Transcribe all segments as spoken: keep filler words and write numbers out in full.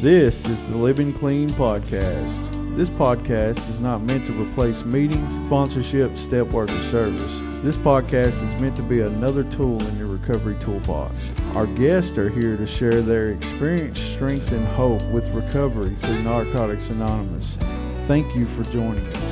This is the Living Clean Podcast. This podcast is not meant to replace meetings, sponsorship, step work, or service. This podcast is meant to be another tool in your recovery toolbox. Our guests are here to share their experience, strength, and hope with recovery through Narcotics Anonymous. Thank you for joining us.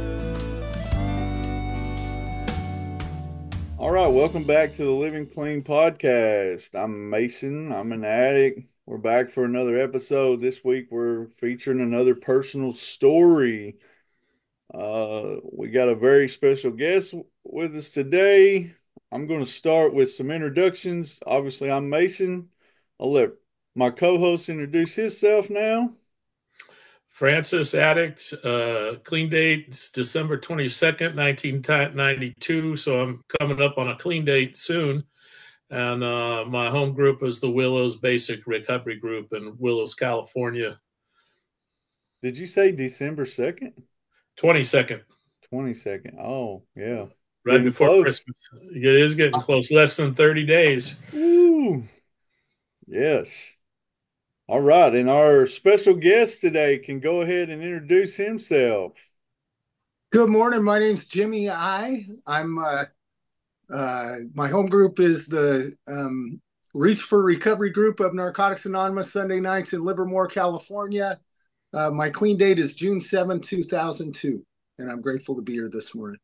All right, welcome back to the Living Clean Podcast. I'm Mason. I'm an addict. We're back for another episode. This week we're featuring another personal story. Uh, we got a very special guest with us today. I'm going to start with some introductions. Obviously, I'm Mason. I'll let my co-host introduce himself now. Francis, addict, uh, clean date is December twenty-second, nineteen ninety-two, so I'm coming up on a clean date soon. And uh, my home group is the Willows Basic Recovery Group in Willows, California. Did you say December second? twenty-second. twenty-second. Oh, yeah. Right Getting before close. Christmas. It is getting close. Less than thirty days. Ooh. Yes. All right. And our special guest today can go ahead and introduce himself. Good morning. My name's Jimmy I. I'm uh, uh, my home group is the um, Reach for Recovery group of Narcotics Anonymous, Sunday nights in Livermore, California. Uh, my clean date is June seventh, two thousand two, and I'm grateful to be here this morning.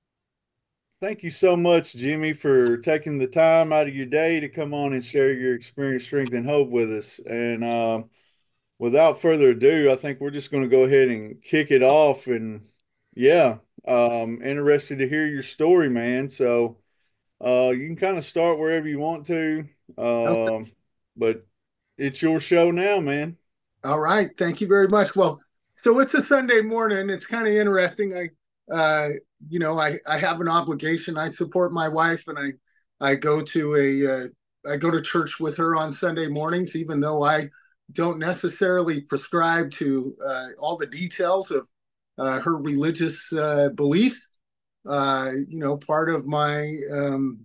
Thank you so much, Jimmy, for taking the time out of your day to come on and share your experience, strength, and hope with us. And um, without further ado, I think we're just going to go ahead and kick it off. And yeah, um, interested to hear your story, man. So uh, you can kind of start wherever you want to, um, okay. But it's your show now, man. All right. Thank you very much. Well, so it's a Sunday morning. It's kind of interesting. I, uh, you know, I, I have an obligation. I support my wife, and I, I go to a, uh, I go to church with her on Sunday mornings, even though I don't necessarily prescribe to uh, all the details of uh, her religious uh, beliefs. Uh, you know, part of my, um,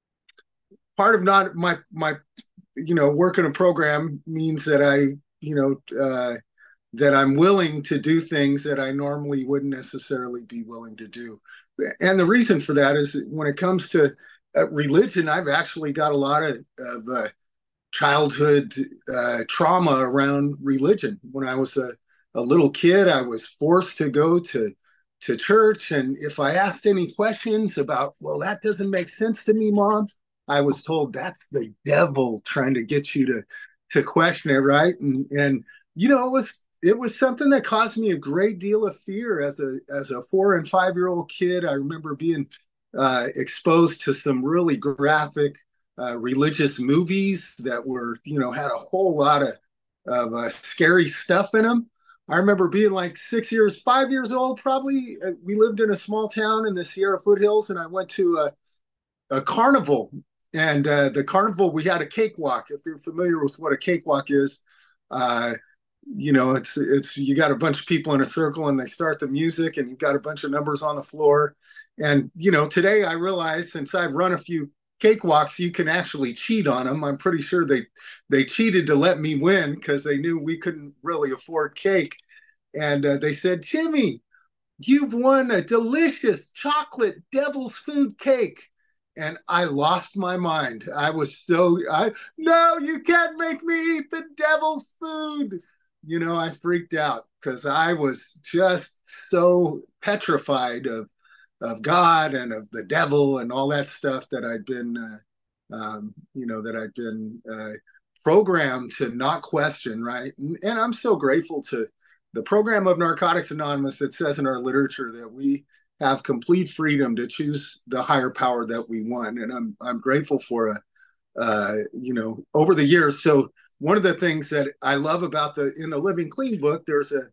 part of not my, my, you know, work in a program means that I, you know, uh, that I'm willing to do things that I normally wouldn't necessarily be willing to do. And the reason for that is that when it comes to uh, religion, I've actually got a lot of, of uh, childhood uh, trauma around religion. When I was a, a little kid, I was forced to go to, to church. And if I asked any questions about, well, that doesn't make sense to me, Mom, I was told that's the devil trying to get you to, to question it, right? And, and you know, it was It was something that caused me a great deal of fear as a as a four and five year old kid. I remember being uh, exposed to some really graphic uh, religious movies that were, you know, had a whole lot of of uh, scary stuff in them. I remember being like six years, five years old, probably. We lived in a small town in the Sierra foothills, and I went to a, a carnival. And uh, the carnival, we had a cakewalk. If you're familiar with what a cakewalk is, uh, you know, it's, it's, you got a bunch of people in a circle and they start the music and you've got a bunch of numbers on the floor. And, you know, today I realize, since I've run a few cakewalks, you can actually cheat on them. I'm pretty sure they, they cheated to let me win because they knew we couldn't really afford cake. And uh, they said, Jimmy, you've won a delicious chocolate devil's food cake. And I lost my mind. I was so, I, no, you can't make me eat the devil's food. You know, I freaked out because I was just so petrified of of God and of the devil and all that stuff that I'd been, uh, um, you know, that I'd been uh, programmed to not question, right? And, and I'm so grateful to the program of Narcotics Anonymous that says in our literature that we have complete freedom to choose the higher power that we want. And I'm I'm grateful for a, uh, you know, over the years. So one of the things that I love about the, in the Living Clean book, there's a,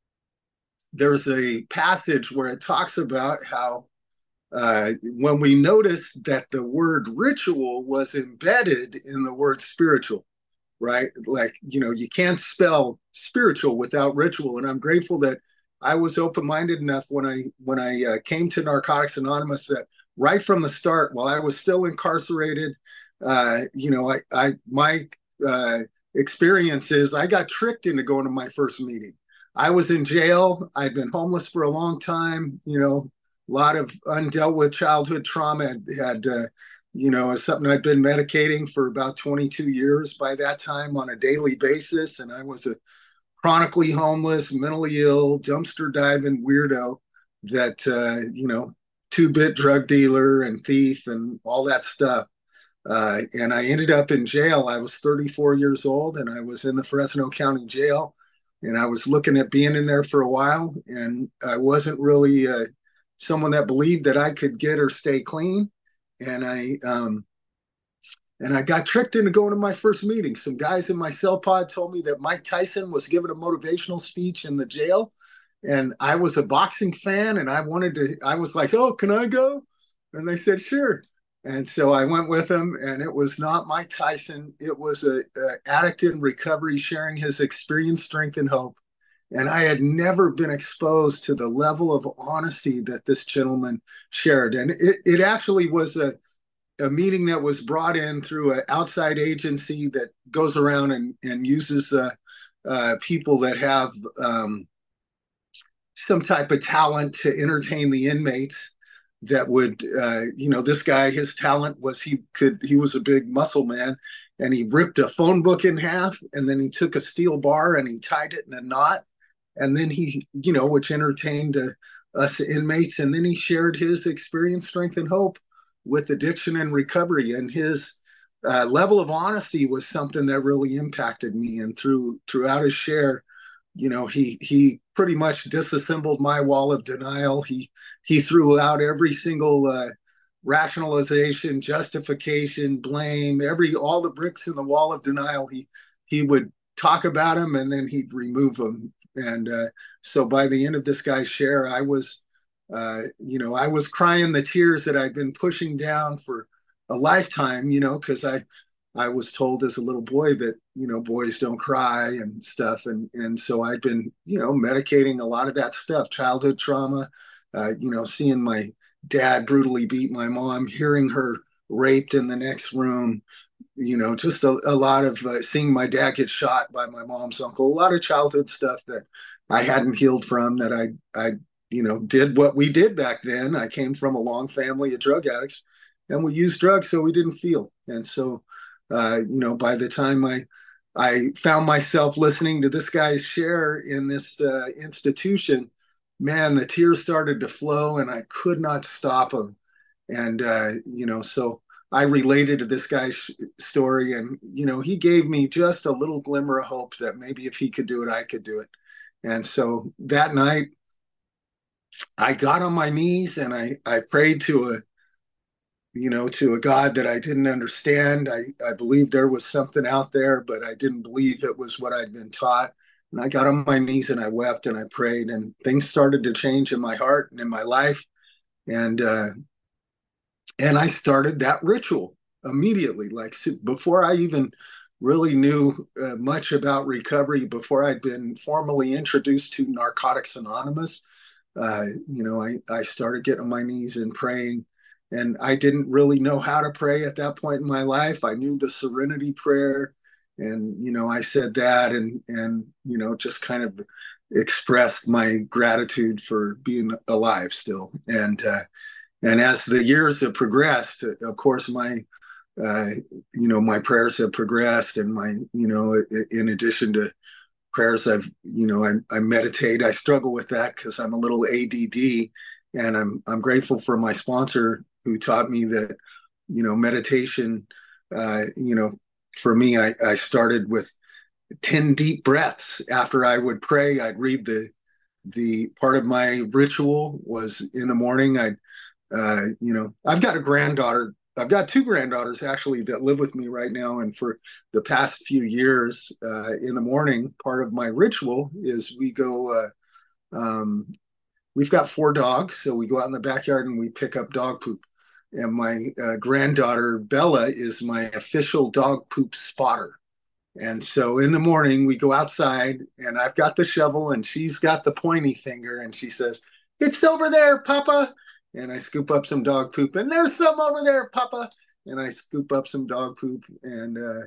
there's a passage where it talks about how uh, when we noticed that the word ritual was embedded in the word spiritual, right? Like, you know, you can't spell spiritual without ritual. And I'm grateful that I was open-minded enough when I when I uh, came to Narcotics Anonymous that right from the start, while I was still incarcerated, uh, you know, I, I my uh, experience is I got tricked into going to my first meeting. I was in jail. I'd been homeless for a long time, you know, a lot of undealt with childhood trauma. Had, had uh, you know, it's something I'd been medicating for about twenty-two years by that time on a daily basis. And I was a chronically homeless, mentally ill, dumpster diving weirdo that, uh, you know, two-bit drug dealer and thief and all that stuff. Uh, and I ended up in jail. I was thirty-four years old, and I was in the Fresno County Jail. And I was looking at being in there for a while, and I wasn't really uh, someone that believed that I could get or stay clean. And I um, and I got tricked into going to my first meeting. Some guys in my cell pod told me that Mike Tyson was giving a motivational speech in the jail, and I was a boxing fan, and I wanted to. I was like, "Oh, can I go?" And they said, "Sure." And so I went with him, and it was not Mike Tyson. It was a, a addict in recovery sharing his experience, strength, and hope. And I had never been exposed to the level of honesty that this gentleman shared. And it, it actually was a, a meeting that was brought in through an outside agency that goes around and, and uses uh, uh, people that have um, some type of talent to entertain the inmates. That would, uh, you know, this guy, his talent was he could, he was a big muscle man, and he ripped a phone book in half, and then he took a steel bar and he tied it in a knot, and then he, you know, which entertained uh, us inmates, and then he shared his experience, strength, and hope with addiction and recovery, and his uh, level of honesty was something that really impacted me, and through throughout his share, you know, he he pretty much disassembled my wall of denial. He he threw out every single uh, rationalization, justification, blame, every all the bricks in the wall of denial. He he would talk about them, and then he'd remove them. And uh, so by the end of this guy's share, I was, uh, you know, I was crying the tears that I'd been pushing down for a lifetime. You know, because I. I was told as a little boy that, you know, boys don't cry and stuff. And, and so I'd been, you know, medicating a lot of that stuff, childhood trauma, uh, you know, seeing my dad brutally beat my mom, hearing her raped in the next room, you know, just a, a lot of uh, seeing my dad get shot by my mom's uncle, a lot of childhood stuff that I hadn't healed from, that I, I, you know, did what we did back then. I came from a long family of drug addicts, and we used drugs so we didn't feel. And so, Uh, you know, by the time I I found myself listening to this guy's share in this uh, institution, man, the tears started to flow, and I could not stop them. And uh, you know, so I related to this guy's story, and you know, he gave me just a little glimmer of hope that maybe if he could do it, I could do it. And so that night, I got on my knees and I I prayed to a you know, to a God that I didn't understand. I, I believed there was something out there, but I didn't believe it was what I'd been taught. And I got on my knees and I wept and I prayed, and things started to change in my heart and in my life. And, uh, and I started that ritual immediately, like before I even really knew uh, much about recovery, before I'd been formally introduced to Narcotics Anonymous. Uh, you know, I, I started getting on my knees and praying. And I didn't really know how to pray at that point in my life. I knew the Serenity Prayer, and you know, I said that, and and you know, just kind of expressed my gratitude for being alive still. And uh, and as the years have progressed, of course, my uh, you know, my prayers have progressed, and my you know, in addition to prayers, I've you know, I, I meditate. I struggle with that because I'm a little A D D, and I'm I'm grateful for my sponsor, who taught me that, you know, meditation, uh, you know, for me, I, I started with ten deep breaths. After I would pray, I'd read the, the part of my ritual was in the morning. I'd, uh, you know, I've got a granddaughter. I've got two granddaughters actually that live with me right now. And for the past few years, uh, in the morning, part of my ritual is we go, uh, um, we've got four dogs. So we go out in the backyard and we pick up dog poop. And my uh, granddaughter, Bella, is my official dog poop spotter. And so in the morning, we go outside, and I've got the shovel, and she's got the pointy finger, and she says, "It's over there, Papa." And I scoop up some dog poop, and there's some over there, Papa. And I scoop up some dog poop, and, uh,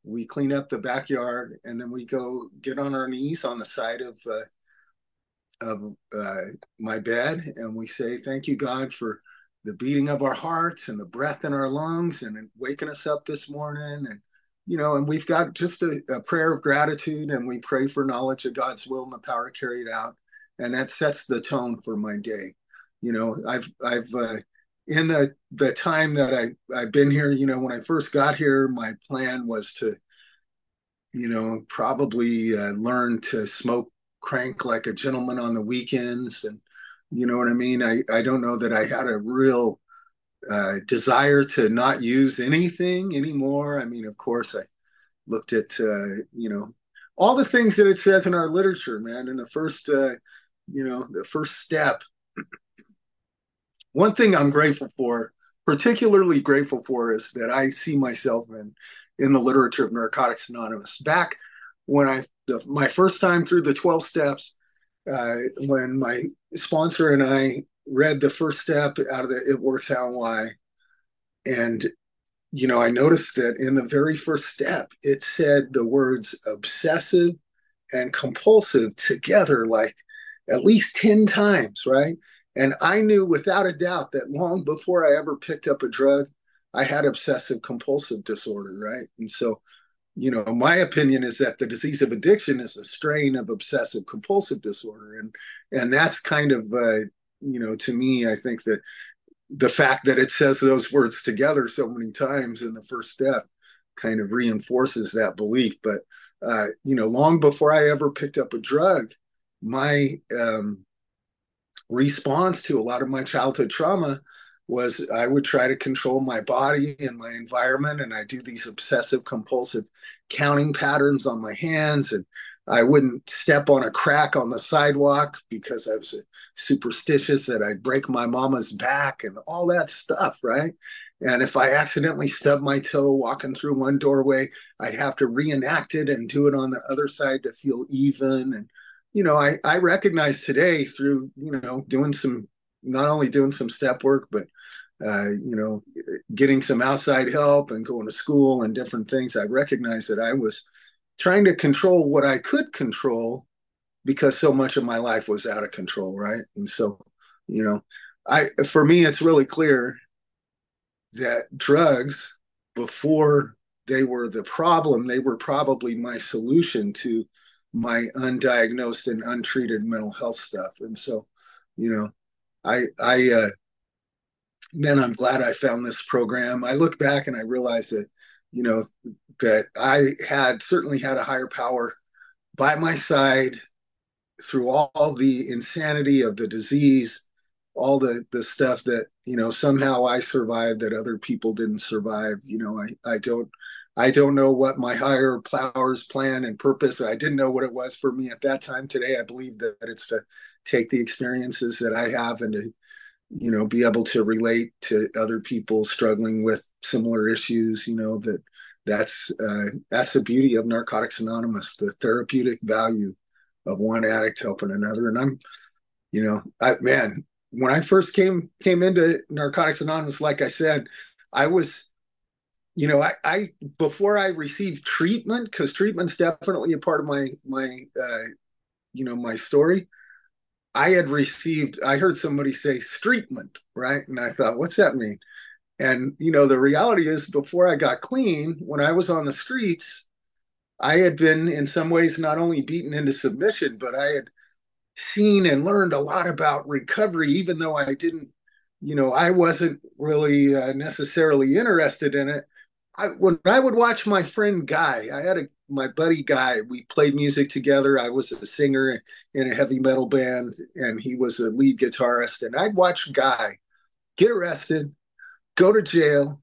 we clean up the backyard, and then we go get on our knees on the side of uh, of uh, my bed, and we say, "Thank you, God, for the beating of our hearts and the breath in our lungs, and waking us up this morning." And you know, and we've got just a, a prayer of gratitude, and we pray for knowledge of God's will and the power to carry it out, and that sets the tone for my day. You know, I've I've uh, in the the time that I I've been here, you know, when I first got here, my plan was to, you know, probably uh, learn to smoke crank like a gentleman on the weekends, and you know what I mean. I I don't know that I had a real uh, desire to not use anything anymore. I mean, of course, I looked at uh, you know, all the things that it says in our literature, man. In the first, uh, you know, the first step. One thing I'm grateful for, particularly grateful for, is that I see myself in in the literature of Narcotics Anonymous. Back when I the, my first time through the twelve steps, uh, when my sponsor and I read the first step out of the It Works How and Why, and you know, I noticed that in the very first step, it said the words obsessive and compulsive together like at least ten times, right? And I knew without a doubt that long before I ever picked up a drug, I had obsessive compulsive disorder, right? And so, you know, my opinion is that the disease of addiction is a strain of obsessive compulsive disorder. And and that's kind of, uh, you know, to me, I think that the fact that it says those words together so many times in the first step kind of reinforces that belief. But, uh, you know, long before I ever picked up a drug, my um, response to a lot of my childhood trauma was I would try to control my body and my environment, and I do these obsessive compulsive counting patterns on my hands, and I wouldn't step on a crack on the sidewalk because I was superstitious that I'd break my mama's back and all that stuff, right? And if I accidentally stubbed my toe walking through one doorway, I'd have to reenact it and do it on the other side to feel even. And you know, I, I recognize today through, you know, doing some, not only doing some step work, but, uh, you know, getting some outside help and going to school and different things. I recognize that I was trying to control what I could control because so much of my life was out of control, right? And so, you know, I, for me, it's really clear that drugs, before they were the problem, they were probably my solution to my undiagnosed and untreated mental health stuff. And so, you know, I, I, uh, man, I'm glad I found this program. I look back and I realize that, you know, that I had certainly had a higher power by my side through all the insanity of the disease, all the, the stuff that, you know, somehow I survived that other people didn't survive. You know, I, I don't, I don't know what my higher powers plan and purpose. I didn't know what it was for me at that time. Today, I believe that it's to take the experiences that I have and to, you know, be able to relate to other people struggling with similar issues. You know, that that's uh, that's the beauty of Narcotics Anonymous, the therapeutic value of one addict helping another. And I'm, you know, I man, when I first came came into Narcotics Anonymous, like I said, I was. You know, I, I before I received treatment, because treatment's definitely a part of my my uh, you know, my story. I had received. I heard somebody say streetment, right? And I thought, what's that mean? And you know, the reality is, before I got clean, when I was on the streets, I had been in some ways not only beaten into submission, but I had seen and learned a lot about recovery, even though I didn't. You know, I wasn't really uh, necessarily interested in it. I, when I would watch my friend Guy, I had a my buddy Guy. We played music together. I was a singer in a heavy metal band, and he was a lead guitarist. And I'd watch Guy get arrested, go to jail,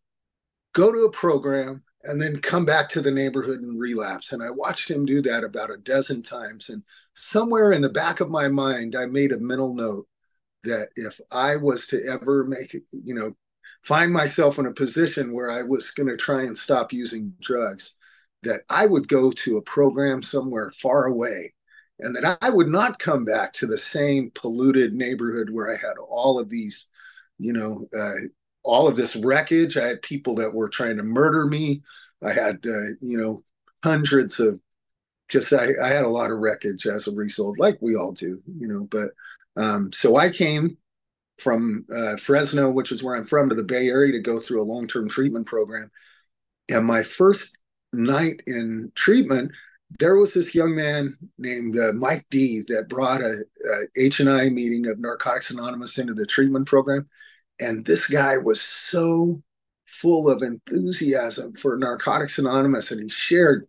go to a program, and then come back to the neighborhood and relapse. And I watched him do that about a dozen times. And somewhere in the back of my mind, I made a mental note that if I was to ever make it, you know, find myself in a position where I was going to try and stop using drugs, that I would go to a program somewhere far away, and that I would not come back to the same polluted neighborhood where I had all of these, you know, uh, all of this wreckage. I had people that were trying to murder me. I had, uh, you know, hundreds of just, I, I had a lot of wreckage as a result, like we all do, you know, but um, so I came from uh, Fresno, which is where I'm from, to the Bay Area to go through a long-term treatment program. And my first night in treatment, there was this young man named uh, Mike D that brought a, a H and I meeting of Narcotics Anonymous into the treatment program. And this guy was so full of enthusiasm for Narcotics Anonymous, and he shared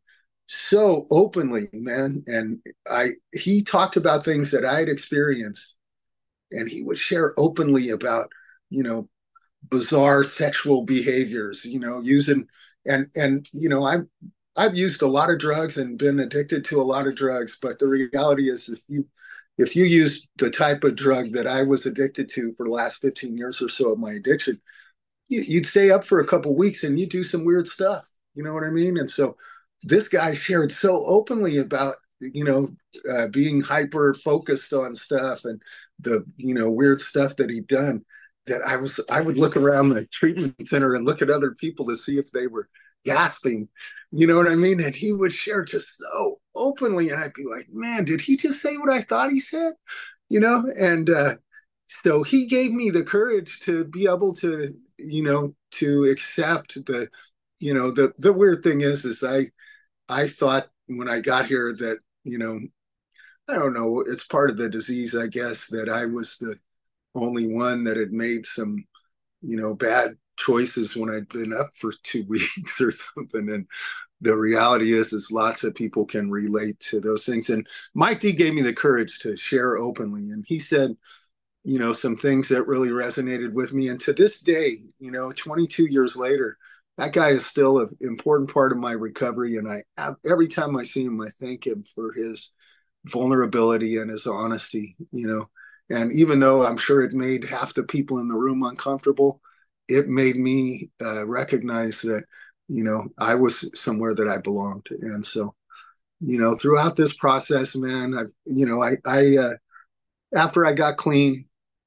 so openly, man. And I he talked about things that I had experienced, and he would share openly about, you know, bizarre sexual behaviors, you know, using and and you know, I've I've used a lot of drugs and been addicted to a lot of drugs, but the reality is if you if you use the type of drug that I was addicted to for the last fifteen years or so of my addiction, you, you'd stay up for a couple of weeks and you do some weird stuff. You know what I mean? And so this guy shared so openly about, you know, uh, being hyper focused on stuff and the, you know, weird stuff that he'd done, that I was, I would look around the treatment center and look at other people to see if they were gasping, you know what I mean? And he would share just so openly. And I'd be like, man, did he just say what I thought he said? You know? And uh, so he gave me the courage to be able to, you know, to accept the, you know, the, the weird thing is, is I, I thought when I got here that, you know, I don't know, it's part of the disease, I guess, that I was the only one that had made some, you know, bad choices when I'd been up for two weeks or something. And the reality is, is lots of people can relate to those things. And Mike D gave me the courage to share openly. And he said, you know, some things that really resonated with me. And to this day, you know, twenty-two years later, that guy is still an important part of my recovery. And I, every time I see him, I thank him for his vulnerability and his honesty, you know. And even though I'm sure it made half the people in the room uncomfortable, it made me uh, recognize that, you know, I was somewhere that I belonged. And so, you know, throughout this process, man, I've, you know, I, I, uh, after I got clean,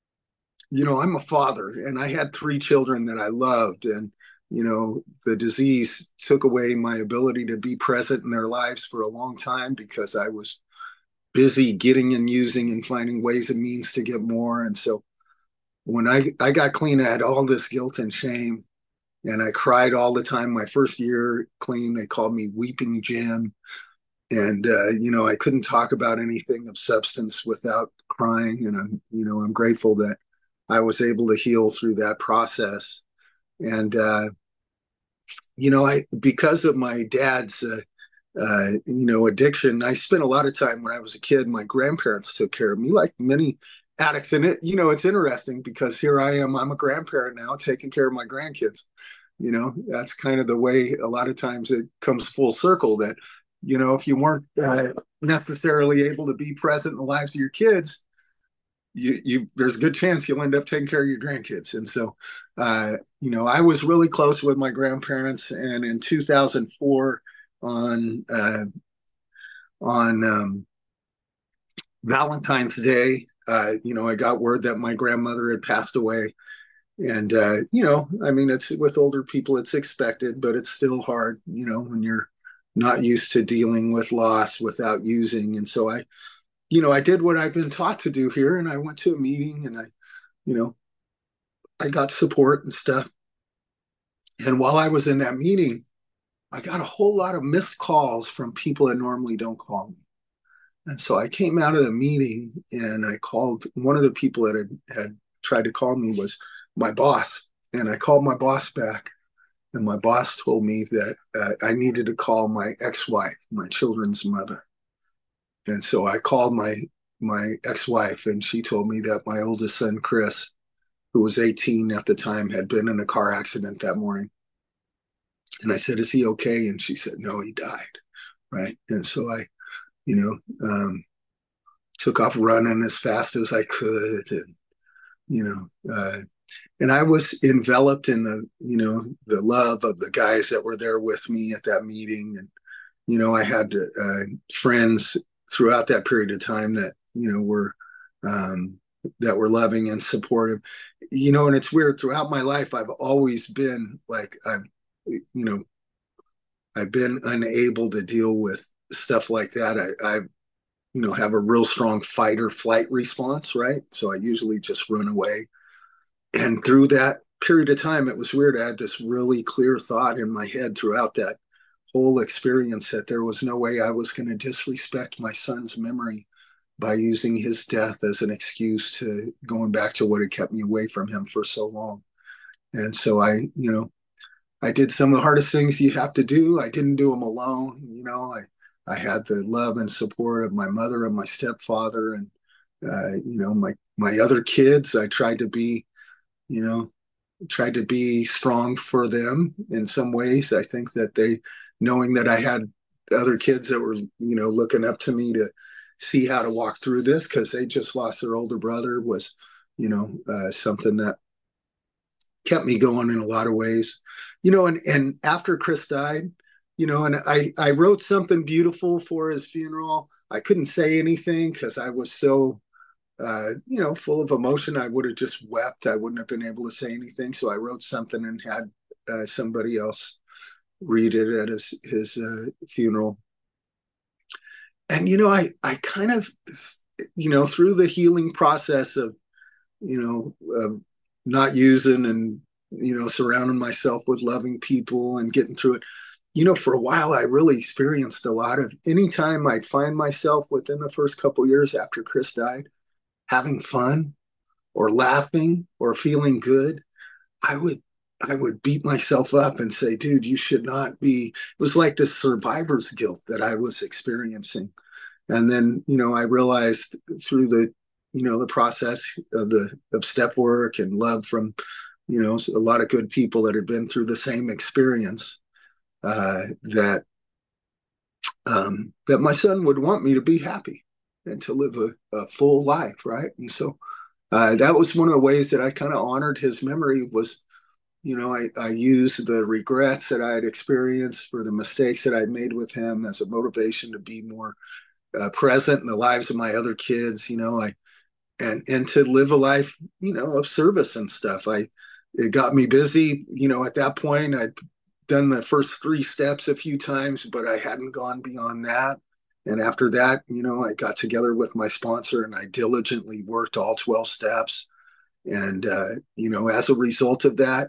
you know, I'm a father and I had three children that I loved. And, you know, the disease took away my ability to be present in their lives for a long time because I was busy getting and using and finding ways and means to get more. And so when I, I got clean, I had all this guilt and shame, and I cried all the time. My first year clean, they called me Weeping Jim. And, uh, you know, I couldn't talk about anything of substance without crying. And I'm, you know, I'm grateful that I was able to heal through that process. And, uh, you know, I, because of my dad's, uh, uh, you know, addiction, I spent a lot of time when I was a kid. My grandparents took care of me, like many addicts. And it, you know, it's interesting because here I am, I'm a grandparent now, taking care of my grandkids. You know, that's kind of the way a lot of times it comes full circle that, you know, if you weren't uh, necessarily able to be present in the lives of your kids, you, you, there's a good chance you'll end up taking care of your grandkids. And so, uh, you know, I was really close with my grandparents. And in two thousand four, on uh, on um, Valentine's Day, uh, you know, I got word that my grandmother had passed away. And, uh, you know, I mean, it's with older people, it's expected, but it's still hard, you know, when you're not used to dealing with loss without using. And so I, you know, I did what I've been taught to do here. And I went to a meeting and I, you know, I got support and stuff. And while I was in that meeting, I got a whole lot of missed calls from people that normally don't call me. And so I came out of the meeting and I called one of the people that had, had tried to call me was my boss. And I called my boss back. And my boss told me that uh, I needed to call my ex-wife, my children's mother. And so I called my my ex-wife, and she told me that my oldest son, Chris, who was eighteen at the time, had been in a car accident that morning. And I said, is he okay? And she said, no, he died. Right. And so I, you know, um, took off running as fast as I could. And, you know, uh, and I was enveloped in the, you know, the love of the guys that were there with me at that meeting. And, you know, I had uh, friends throughout that period of time that, you know, were, um, that were loving and supportive, you know, and it's weird. Throughout my life, I've always been like, I've, you know, I've been unable to deal with stuff like that. I, I, you know, have a real strong fight or flight response, right? So I usually just run away. And through that period of time, it was weird. I had this really clear thought in my head throughout that whole experience that there was no way I was going to disrespect my son's memory by using his death as an excuse to going back to what had kept me away from him for so long. And so I, you know, I did some of the hardest things you have to do. I didn't do them alone. You know, I, I had the love and support of my mother and my stepfather and, uh, you know, my, my other kids. I tried to be, you know, tried to be strong for them in some ways. I think that they, knowing that I had other kids that were, you know, looking up to me to see how to walk through this because they just lost their older brother was, you know, uh, something that kept me going in a lot of ways, you know, and, and after Chris died, you know, and I, I wrote something beautiful for his funeral. I couldn't say anything because I was so, uh, you know, full of emotion. I would have just wept. I wouldn't have been able to say anything. So I wrote something and had uh, somebody else read it at his, his uh, funeral. And, you know, I, I kind of, you know, through the healing process of, you know, uh, not using and, you know, surrounding myself with loving people and getting through it, you know, for a while, I really experienced a lot of anytime I'd find myself within the first couple of years after Chris died, having fun or laughing or feeling good, I would I would beat myself up and say, dude, you should not be. It was like this survivor's guilt that I was experiencing. And then, you know, I realized through the, you know, the process of the of step work and love from, you know, a lot of good people that had been through the same experience, uh, that um, that my son would want me to be happy and to live a, a full life, right? And so uh, that was one of the ways that I kind of honored his memory was, you know, I, I used the regrets that I had experienced for the mistakes that I'd made with him as a motivation to be more uh, present in the lives of my other kids, you know, I and and to live a life, you know, of service and stuff. I it got me busy, you know, at that point I'd done the first three steps a few times, but I hadn't gone beyond that. And after that, you know, I got together with my sponsor and I diligently worked all twelve steps. And, uh, you know, as a result of that,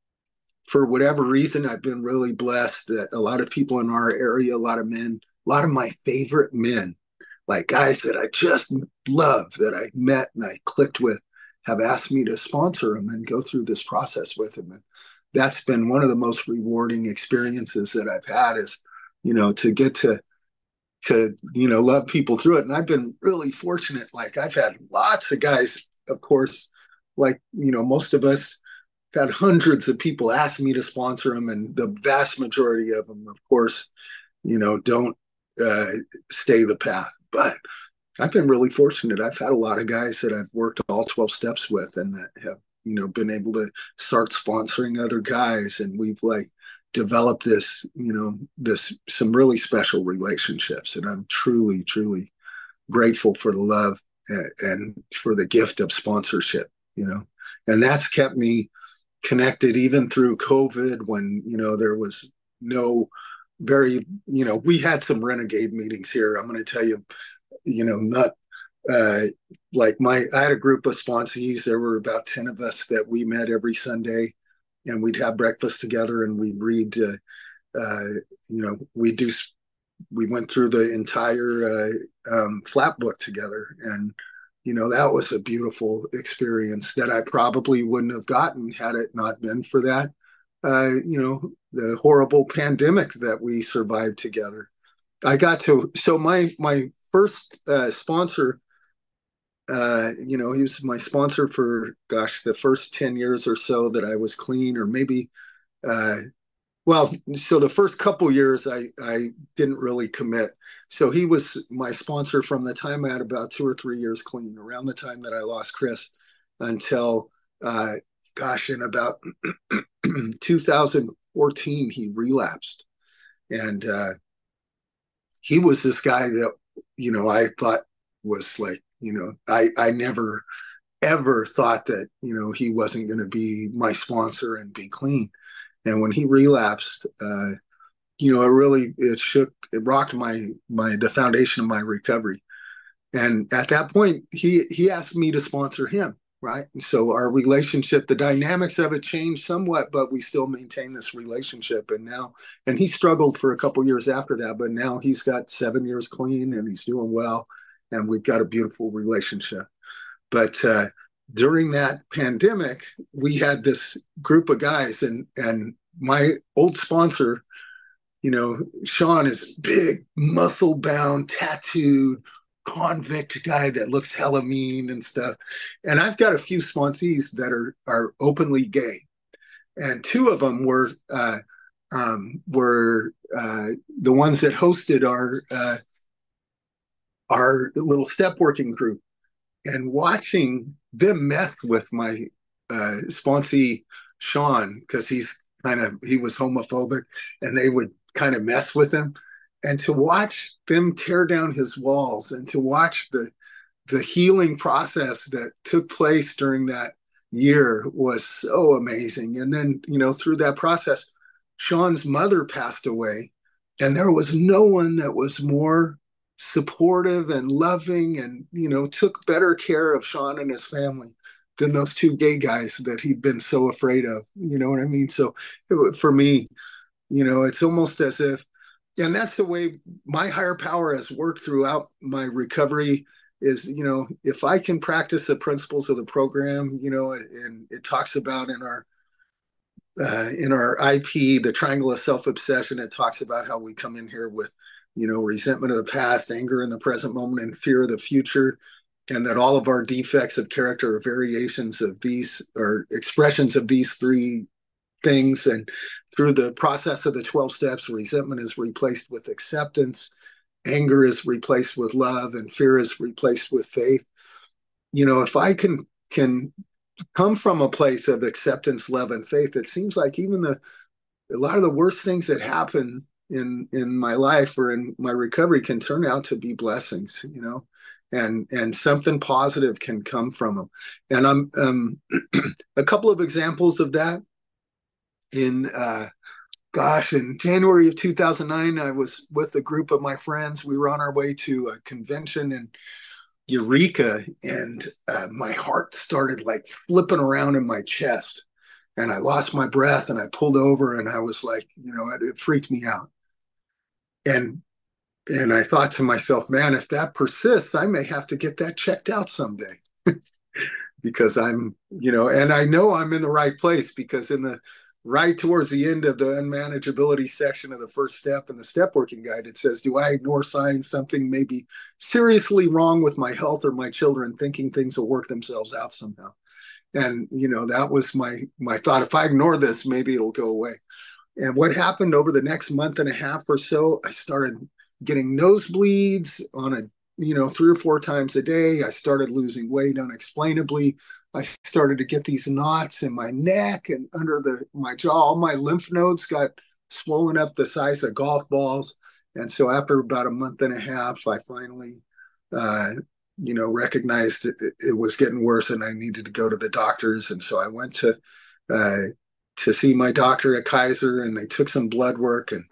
for whatever reason, I've been really blessed that a lot of people in our area, a lot of men, a lot of my favorite men, like guys that I just love, that I met and I clicked with, have asked me to sponsor them and go through this process with them. And that's been one of the most rewarding experiences that I've had is, you know, to get to, to, you know, love people through it. And I've been really fortunate. Like I've had lots of guys, of course, like, you know, most of us have had hundreds of people ask me to sponsor them. And the vast majority of them, of course, you know, don't uh, stay the path. But I've been really fortunate. I've had a lot of guys that I've worked all twelve steps with and that have, you know, been able to start sponsoring other guys. And we've like developed this, you know, this, some really special relationships. And I'm truly, truly grateful for the love and, and for the gift of sponsorship, you know, and that's kept me connected even through COVID when, you know, there was no very, you know, we had some renegade meetings here. I'm going to tell you, you know, not uh, like my, I had a group of sponsees. There were about ten of us that we met every Sunday and we'd have breakfast together and we'd read, uh, uh, you know, we do, we went through the entire uh, um, flat book together. And, you know, that was a beautiful experience that I probably wouldn't have gotten had it not been for that, uh, you know, the horrible pandemic that we survived together. I got to, so my, my first uh, sponsor, uh, you know, he was my sponsor for, gosh, the first ten years or so that I was clean, or maybe, uh, well, so the first couple years I, I didn't really commit. So he was my sponsor from the time I had about two or three years clean, around the time that I lost Chris until, uh, gosh, in about two thousand fourteen, he relapsed. And uh, he was this guy that, you know, I thought was like, you know, I, I never, ever thought that, you know, he wasn't going to be my sponsor and be clean. And when he relapsed, uh, you know, it really, it shook, it rocked my, my, the foundation of my recovery. And at that point, he, he asked me to sponsor him. Right. And so our relationship, the dynamics of it changed somewhat, but we still maintain this relationship. And now, and he struggled for a couple years after that, but now he's got seven years clean and he's doing well. And we've got a beautiful relationship. But uh, during that pandemic, we had this group of guys, and, and my old sponsor, you know, Sean is big, muscle bound, tattooed, convict guy that looks hella mean and stuff. And I've got a few sponsees that are are openly gay, and two of them were uh, um, were uh, the ones that hosted our uh, our little step working group. And watching them mess with my uh, sponsee Sean, because he's kind of he was homophobic, and they would kind of mess with him. And to watch them tear down his walls, and to watch the the healing process that took place during that year was so amazing. And then, you know, through that process, Sean's mother passed away, and there was no one that was more supportive and loving and, you know, took better care of Sean and his family than those two gay guys that he'd been so afraid of. You know what I mean? So it, for me, you know, it's almost as if, and that's the way my higher power has worked throughout my recovery is, you know, if I can practice the principles of the program, you know, and it talks about in our, uh, in our I P, the triangle of self-obsession, it talks about how we come in here with, you know, resentment of the past, anger in the present moment, and fear of the future. And that all of our defects of character are variations of these, or expressions of these three things. And through the process of the twelve steps, resentment is replaced with acceptance, anger is replaced with love, and fear is replaced with faith. You know, if I can can come from a place of acceptance, love, and faith, it seems like even the a lot of the worst things that happen in in my life or in my recovery can turn out to be blessings, you know, and and something positive can come from them. And I'm um, a couple of examples of that. In uh, gosh, in January of two thousand nine, I was with a group of my friends. We were on our way to a convention in Eureka, and uh, my heart started like flipping around in my chest, and I lost my breath, and I pulled over, and I was like, you know, it, it freaked me out. And and I thought to myself, man, if that persists, I may have to get that checked out someday. Because I'm, you know, and I know I'm in the right place, because in the right towards the end of the unmanageability section of the first step in the step working guide, it says, do I ignore signs something may be seriously wrong with my health or my children, thinking things will work themselves out somehow? And, you know, that was my, my thought. If I ignore this, maybe it'll go away. And what happened over the next month and a half or so, I started getting nosebleeds on a, you know, three or four times a day. I started losing weight unexplainably. I started to get these knots in my neck and under the my jaw. All my lymph nodes got swollen up the size of golf balls. And so after about a month and a half, I finally, uh, you know, recognized it, it was getting worse and I needed to go to the doctors. And so I went to uh, to see my doctor at Kaiser, and they took some blood work, and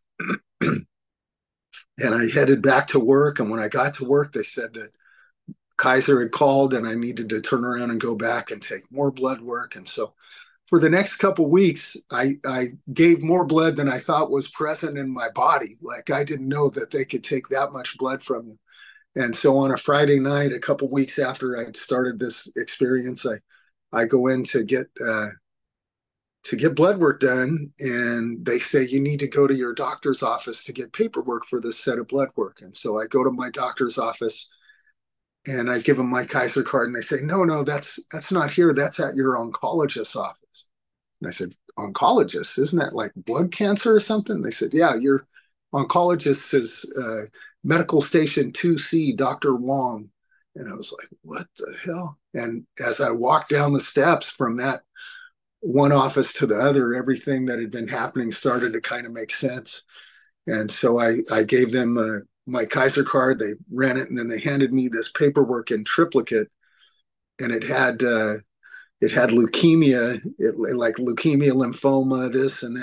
and I headed back to work. And when I got to work, they said that Kaiser had called and I needed to turn around and go back and take more blood work. And so for the next couple of weeks, I, I gave more blood than I thought was present in my body. Like, I didn't know that they could take that much blood from you. And so on a Friday night, a couple of weeks after I'd started this experience, I, I go in to get, uh, to get blood work done. And they say, you need to go to your doctor's office to get paperwork for this set of blood work. And so I go to my doctor's office, and I give them my Kaiser card, and they say, no, no, that's that's not here. That's at your oncologist's office. And I said, oncologist? Isn't that like blood cancer or something? They said, yeah, your oncologist is uh, medical station two C, Doctor Wong. And I was like, what the hell? And as I walked down the steps from that one office to the other, everything that had been happening started to kind of make sense. And so I, I gave them a my Kaiser card, they ran it, and then they handed me this paperwork in triplicate, and it had uh, it had leukemia, it, like leukemia, lymphoma, this and that,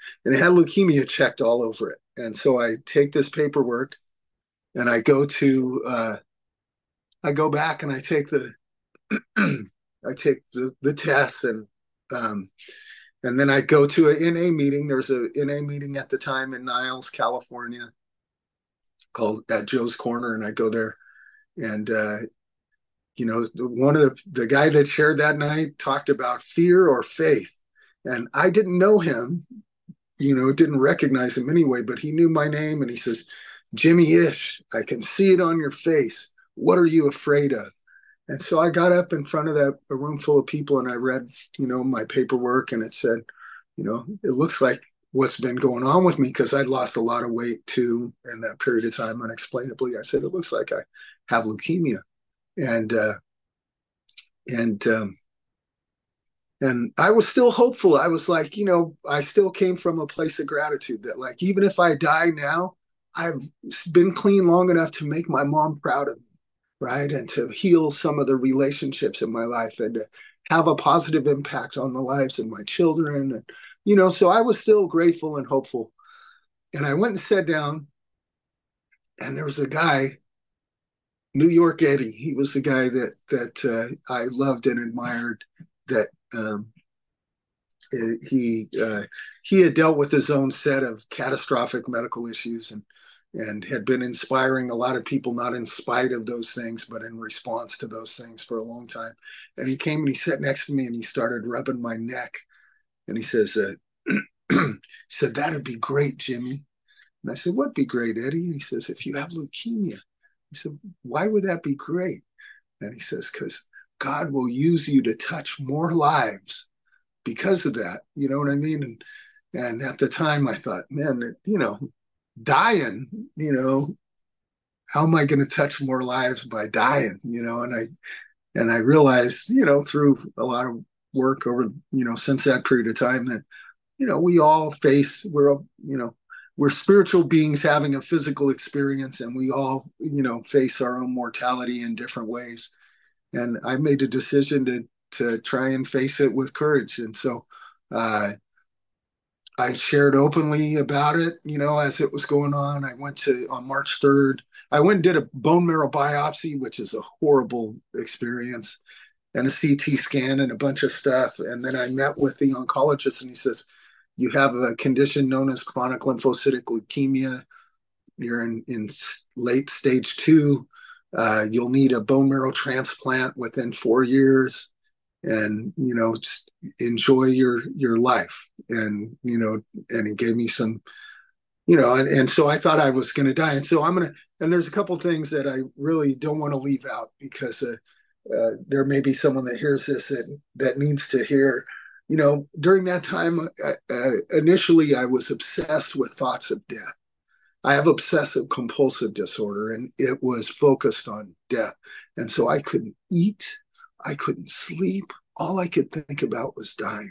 and it had leukemia checked all over it. And so I take this paperwork and I go to, uh, I go back and I take the, I take the, the tests and, um, and then I go to an N A meeting. There's a N A meeting at the time in Niles, California, called at Joe's Corner, and I go there, and uh, you know, one of the the guy that shared that night talked about fear or faith, and I didn't know him, you know, didn't recognize him anyway, but he knew my name, and he says, "Jimmy Ish, I can see it on your face. What are you afraid of?" And so I got up in front of that a room full of people, and I read, you know, my paperwork, and it said, you know, it looks like what's been going on with me, because I'd lost a lot of weight too in that period of time, unexplainably. I said, it looks like I have leukemia. And, uh, and, um, and I was still hopeful. I was like, you know, I still came from a place of gratitude that, like, even if I die now, I've been clean long enough to make my mom proud of me, right? And to heal some of the relationships in my life and to have a positive impact on the lives of my children. And, you know, so I was still grateful and hopeful. And I went and sat down, and there was a guy, New York Eddie. He was the guy that that uh, I loved and admired. That um, he uh, he had dealt with his own set of catastrophic medical issues, and and had been inspiring a lot of people, not in spite of those things, but in response to those things for a long time. And he came and he sat next to me, and he started rubbing my neck, and he says, uh, he said, "That'd be great, Jimmy." And I said, "What'd be great, Eddie?" And he says, "If you have leukemia." I said, "Why would that be great?" And he says, "Because God will use you to touch more lives because of that." You know what I mean? And and at the time I thought, man, you know, dying, you know, how am I going to touch more lives by dying? You know, and I and I realized, you know, through a lot of work over, you know, since that period of time, that, you know, we all face, we're, you know, we're spiritual beings having a physical experience, and we all, you know, face our own mortality in different ways. And I made a decision to to try and face it with courage. And so uh, I shared openly about it, you know, as it was going on. I went to, on March third, I went and did a bone marrow biopsy, which is a horrible experience, and a C T scan and a bunch of stuff. And then I met with the oncologist, and he says, "You have a condition known as chronic lymphocytic leukemia. You're in, in late stage two. Uh, you'll need a bone marrow transplant within four years. And, you know, just enjoy your your life." And, you know, and he gave me some, you know, and, and so I thought I was going to die. And so I'm going to, and there's a couple of things that I really don't want to leave out, because uh, uh, there may be someone that hears this that, that needs to hear, you know, during that time, uh, uh, initially I was obsessed with thoughts of death. I have obsessive compulsive disorder, and it was focused on death. And so I couldn't eat, I couldn't sleep. All I could think about was dying.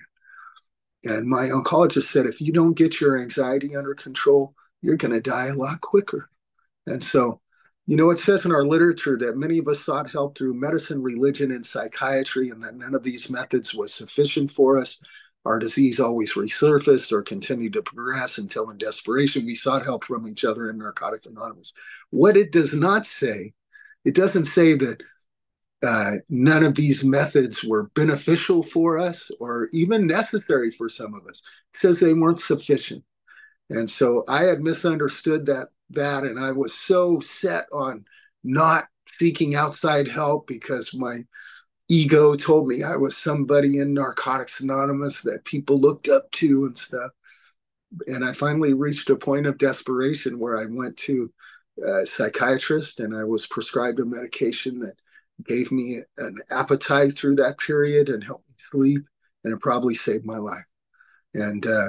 And my oncologist said, if you don't get your anxiety under control, you're going to die a lot quicker. And so, you know, it says in our literature that many of us sought help through medicine, religion, and psychiatry, and that none of these methods was sufficient for us. Our disease always resurfaced or continued to progress until, in desperation, we sought help from each other in Narcotics Anonymous. What it does not say, it doesn't say that uh, none of these methods were beneficial for us or even necessary for some of us. It says they weren't sufficient. And so I had misunderstood that, that, and I was so set on not seeking outside help because my ego told me I was somebody in Narcotics Anonymous that people looked up to and stuff. And I finally reached a point of desperation where I went to a psychiatrist, and I was prescribed a medication that gave me an appetite through that period and helped me sleep, and it probably saved my life. And uh,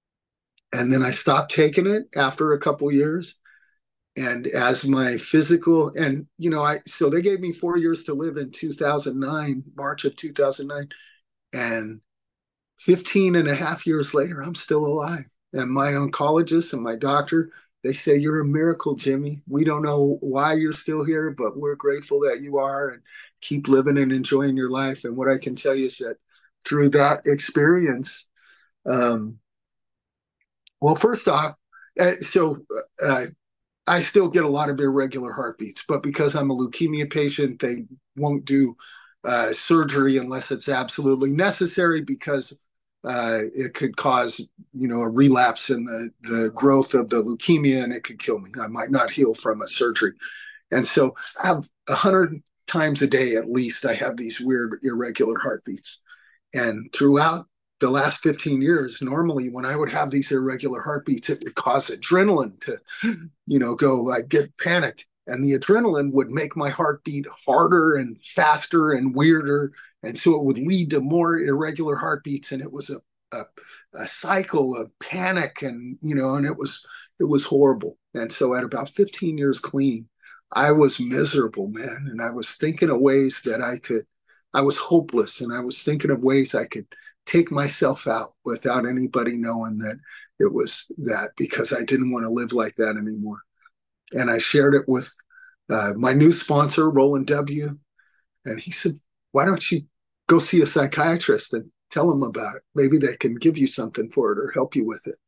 and then I stopped taking it after a couple years. And as my physical, and, you know, I, so they gave me four years to live in two thousand nine, March of two thousand nine. And fifteen and a half years later, I'm still alive. And my oncologist and my doctor, they say, "You're a miracle, Jimmy. We don't know why you're still here, but we're grateful that you are, and keep living and enjoying your life." And what I can tell you is that through that experience, um, Well, first off, uh, so uh, I still get a lot of irregular heartbeats, but because I'm a leukemia patient, they won't do uh, surgery unless it's absolutely necessary because uh, it could cause, you know, a relapse in the, the growth of the leukemia and it could kill me. I might not heal from a surgery. And so I have a hundred times a day at least, I have these weird irregular heartbeats. And throughout the last fifteen years, normally when I would have these irregular heartbeats, it would cause adrenaline to, you know, go, I'd get panicked. And the adrenaline would make my heart beat harder and faster and weirder. And so it would lead to more irregular heartbeats. And it was a, a, a cycle of panic and, you know, and it was, it was horrible. And so at about fifteen years clean, I was miserable, man. And I was thinking of ways that I could, I was hopeless. And I was thinking of ways I could take myself out without anybody knowing that it was that, because I didn't want to live like that anymore. And I shared it with uh, my new sponsor, Roland W. And he said, why don't you go see a psychiatrist and tell them about it? Maybe they can give you something for it or help you with it.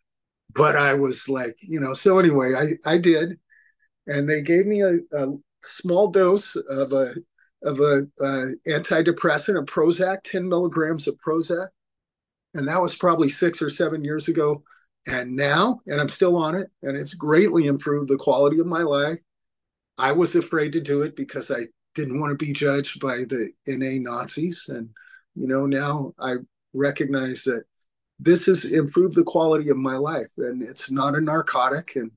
But I was like, you know, so anyway, I, I did. And they gave me a, a small dose of a of a uh, antidepressant, a Prozac, ten milligrams of Prozac. And that was probably six or seven years ago. And now, and I'm still on it, and it's greatly improved the quality of my life. I was afraid to do it because I didn't want to be judged by the N A Nazis. And, you know, now I recognize that this has improved the quality of my life. And it's not a narcotic. And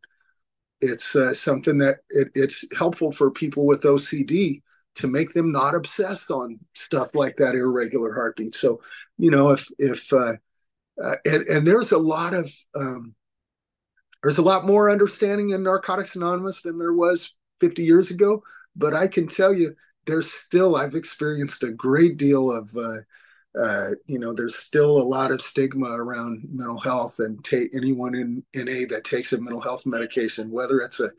it's uh, something that it, it's helpful for people with O C D to make them not obsessed on stuff like that irregular heartbeat. So, you know, if, if, uh, uh, and, and there's a lot of, um, there's a lot more understanding in Narcotics Anonymous than there was fifty years ago. But I can tell you, there's still, I've experienced a great deal of, uh, uh, you know, there's still a lot of stigma around mental health and ta- anyone in N A that takes a mental health medication, whether it's a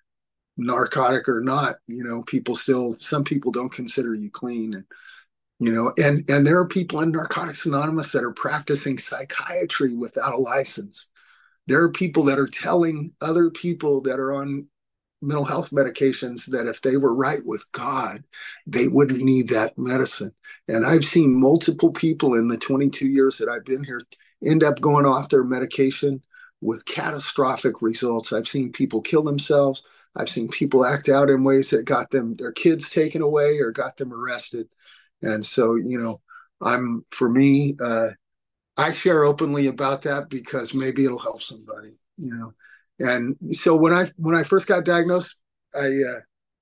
narcotic or not, you know, people still, some people don't consider you clean. And, you know, and, and there are people in Narcotics Anonymous that are practicing psychiatry without a license. There are people that are telling other people that are on mental health medications that if they were right with God, they wouldn't need that medicine. And I've seen multiple people in the twenty-two years that I've been here end up going off their medication with catastrophic results. I've seen people kill themselves. I've seen people act out in ways that got them, their kids taken away or got them arrested. And so, you know, I'm, for me, uh, I share openly about that because maybe it'll help somebody, you know. And so when I when I first got diagnosed, I uh,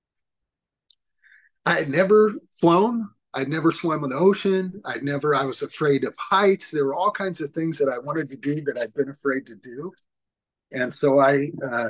I had never flown, I'd never swam in the ocean, I'd never I was afraid of heights. There were all kinds of things that I wanted to do that I'd been afraid to do, and so I uh,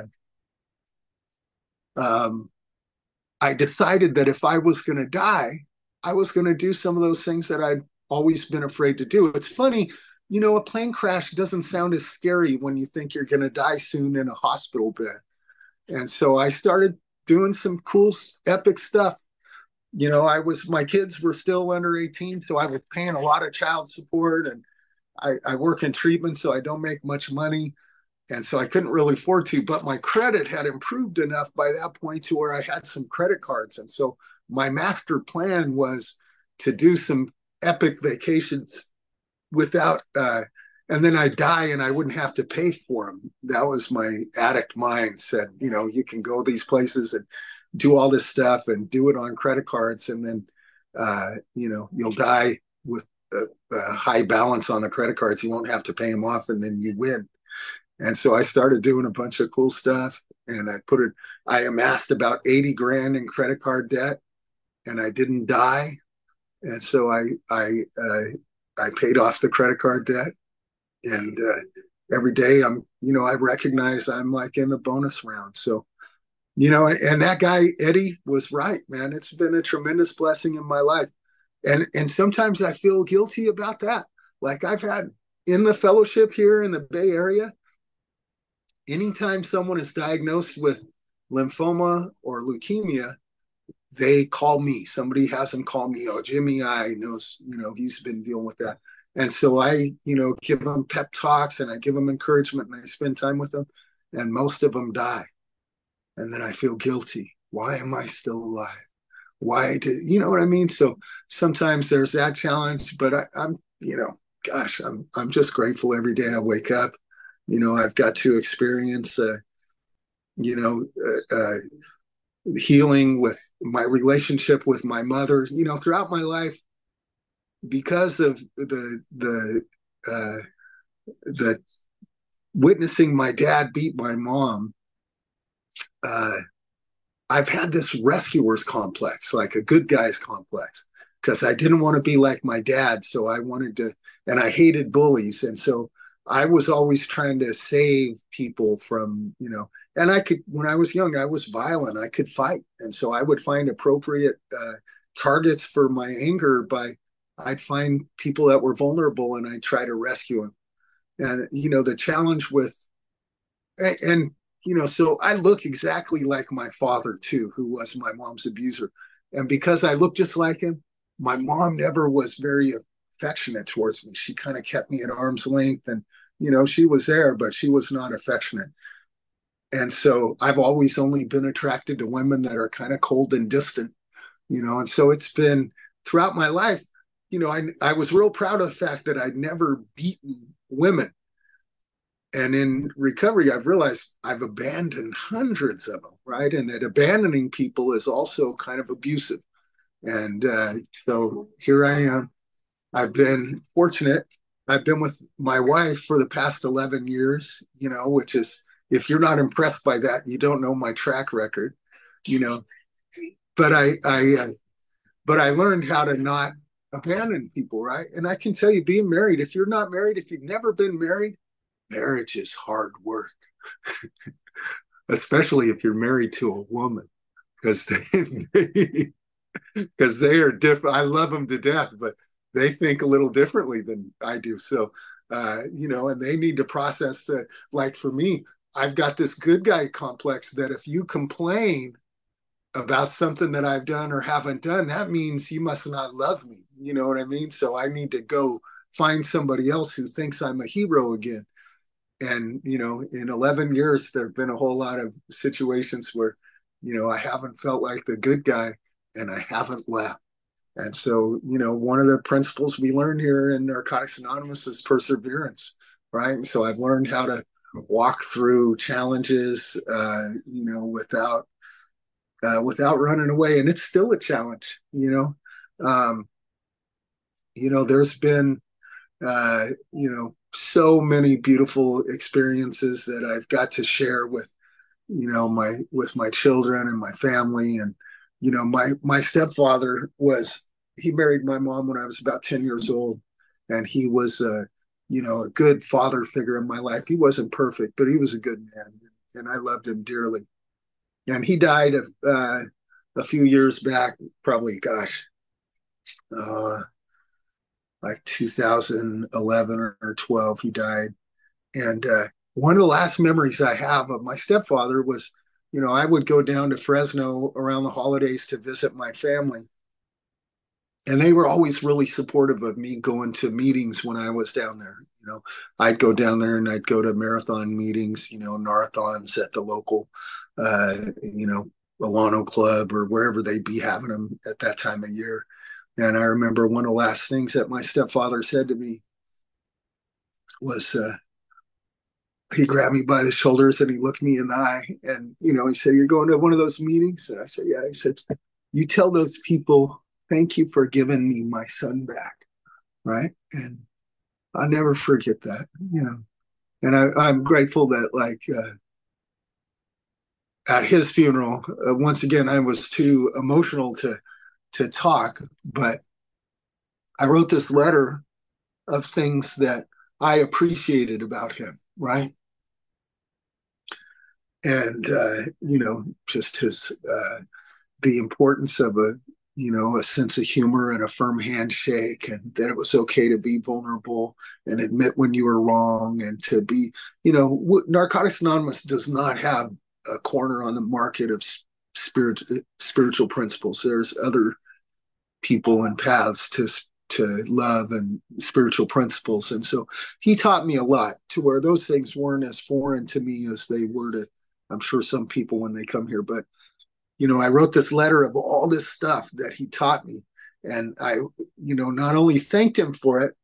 um, I decided that if I was going to die, I was going to do some of those things that I'd always been afraid to do. It's funny. You know, a plane crash doesn't sound as scary when you think you're going to die soon in a hospital bed. And so I started doing some cool, epic stuff. You know, I was, my kids were still under eighteen, so I was paying a lot of child support, and I, I work in treatment, so I don't make much money. And so I couldn't really afford to, but my credit had improved enough by that point to where I had some credit cards. And so my master plan was to do some epic vacations without, uh, and then I'd die and I wouldn't have to pay for them. That was my addict mind said, you know, you can go these places and do all this stuff and do it on credit cards. And then, uh, you know, you'll die with a, a high balance on the credit cards. You won't have to pay them off and then you win. And so I started doing a bunch of cool stuff, and I put it, I amassed about eighty grand in credit card debt, and I didn't die. And so I, I, uh, I paid off the credit card debt, and uh, every day I'm, you know, I recognize I'm like in the bonus round. So, you know, and that guy, Eddie, was right, man. It's been a tremendous blessing in my life. And, and sometimes I feel guilty about that. Like I've had in the fellowship here in the Bay Area, anytime someone is diagnosed with lymphoma or leukemia, they call me. Somebody has them call me. Oh, Jimmy I knows, you know, he's been dealing with that. And so I, you know, give them pep talks and I give them encouragement and I spend time with them, and most of them die. And then I feel guilty. Why am I still alive? Why did, you know what I mean? So sometimes there's that challenge, but I, I'm, you know, gosh, I'm, I'm just grateful every day I wake up. You know, I've got to experience, uh, you know, uh, uh, healing with my relationship with my mother, you know, throughout my life, because of the, the, uh, the witnessing my dad beat my mom. Uh, I've had this rescuer's complex, like a good guy's complex, because I didn't want to be like my dad. So I wanted to, and I hated bullies. And so I was always trying to save people from, you know, and I could, when I was young, I was violent. I could fight. And so I would find appropriate uh, targets for my anger by, I'd find people that were vulnerable and I'd try to rescue them. And, you know, the challenge with, and, you know, so I look exactly like my father too, who was my mom's abuser. And because I look just like him, my mom never was very affectionate towards me. She kind of kept me at arm's length, and, you know, she was there, but she was not affectionate. And so I've always only been attracted to women that are kind of cold and distant, you know, and so it's been throughout my life, you know, I, I was real proud of the fact that I'd never beaten women. And in recovery, I've realized I've abandoned hundreds of them, right? And that abandoning people is also kind of abusive. And uh, so here I am. I've been fortunate. I've been with my wife for the past eleven years, you know, which is, if you're not impressed by that, you don't know my track record, you know. But I, I, uh, but I learned how to not abandon people, right? And I can tell you, being married, if you're not married, if you've never been married, marriage is hard work, especially if you're married to a woman, because they, because they are different. I love them to death, but they think a little differently than I do. So, uh, you know, and they need to process. Uh, like for me, I've got this good guy complex that if you complain about something that I've done or haven't done, that means you must not love me. You know what I mean? So I need to go find somebody else who thinks I'm a hero again. And, you know, in eleven years, there have been a whole lot of situations where, you know, I haven't felt like the good guy and I haven't left. And so, you know, one of the principles we learn here in Narcotics Anonymous is perseverance, right? And so I've learned how to walk through challenges, uh, you know, without, uh, without running away. And it's still a challenge, you know. Um, you know, there's been, uh, you know, so many beautiful experiences that I've got to share with, you know, my, with my children and my family. And, you know, my, my stepfather was, he married my mom when I was about ten years old. And he was, a, you know, a good father figure in my life. He wasn't perfect, but he was a good man. And I loved him dearly. And he died of, uh, a few years back, probably, gosh, uh, like two thousand eleven or twelve, he died. And uh, one of the last memories I have of my stepfather was, you know, I would go down to Fresno around the holidays to visit my family. And they were always really supportive of me going to meetings when I was down there. You know, I'd go down there and I'd go to marathon meetings, you know, marathons at the local, uh, you know, Alano Club or wherever they'd be having them at that time of year. And I remember one of the last things that my stepfather said to me was, uh, he grabbed me by the shoulders and he looked me in the eye. And, you know, he said, "You're going to one of those meetings?" And I said, "Yeah." He said, "You tell those people, thank you for giving me my son back." Right. And I'll never forget that, you know. And I, I'm grateful that, like, uh, at his funeral, uh, once again, I was too emotional to to talk, but I wrote this letter of things that I appreciated about him, right? And, uh, you know, just his, uh, the importance of a, you know, a sense of humor and a firm handshake, and that it was okay to be vulnerable and admit when you were wrong, and to be, you know, Narcotics Anonymous does not have a corner on the market of spirit, spiritual principles. There's other people and paths to to love and spiritual principles. And so he taught me a lot, to where those things weren't as foreign to me as they were to, I'm sure, some people when they come here. But, you know, I wrote this letter of all this stuff that he taught me. And I, you know, not only thanked him for it,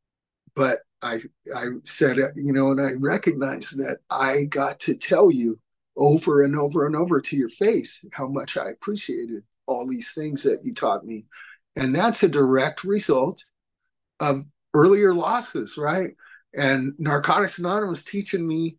but I, I said, you know, and I recognized that I got to tell you over and over and over to your face how much I appreciated all these things that you taught me. And that's a direct result of earlier losses, right? And Narcotics Anonymous teaching me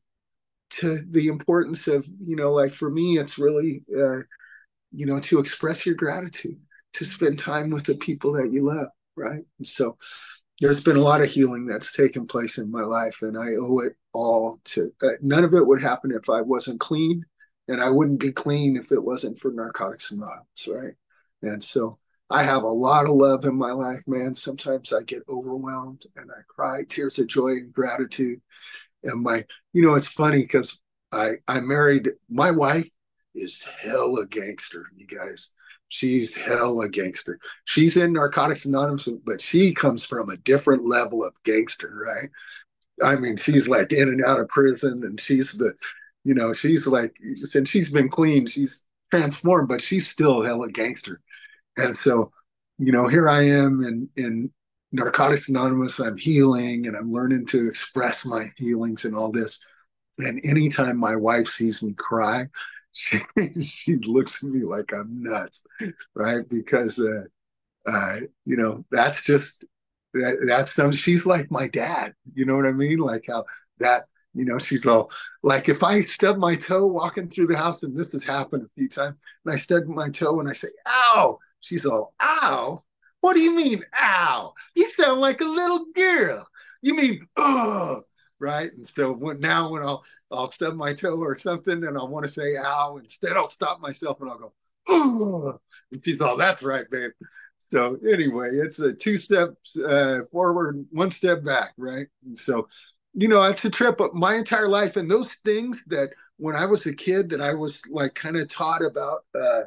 to the importance of, you know, like for me, it's really, uh, you know, to express your gratitude, to spend time with the people that you love, right? And so there's been a lot of healing that's taken place in my life, and I owe it all to, uh, none of it would happen if I wasn't clean, and I wouldn't be clean if it wasn't for Narcotics Anonymous, right? And so I have a lot of love in my life, man. Sometimes I get overwhelmed and I cry tears of joy and gratitude. And my, you know, it's funny because I, I married, my wife is hella gangster, you guys. She's hella gangster. She's in Narcotics Anonymous, but she comes from a different level of gangster, right? I mean, she's like in and out of prison, and she's the, you know, she's like, since she's been clean, she's transformed, but she's still hella gangster. And so, you know, here I am in, in Narcotics Anonymous. I'm healing and I'm learning to express my feelings and all this. And anytime my wife sees me cry, she, she looks at me like I'm nuts, right? Because, uh, uh, you know, that's just, that, that's some, she's like my dad, you know what I mean? Like how that, you know, she's all like, if I stub my toe walking through the house, and this has happened a few times, and I stub my toe and I say, ow, she's all, ow? What do you mean, ow? You sound like a little girl. You mean, oh, right? And so when, now when I'll, I'll stub my toe or something and I want to say ow, instead I'll stop myself and I'll go, oh, and she's all, that's right, babe. So anyway, it's a two steps uh, forward, one step back, right? And so, you know, it's a trip of my entire life. And those things that when I was a kid that I was like kind of taught about, uh,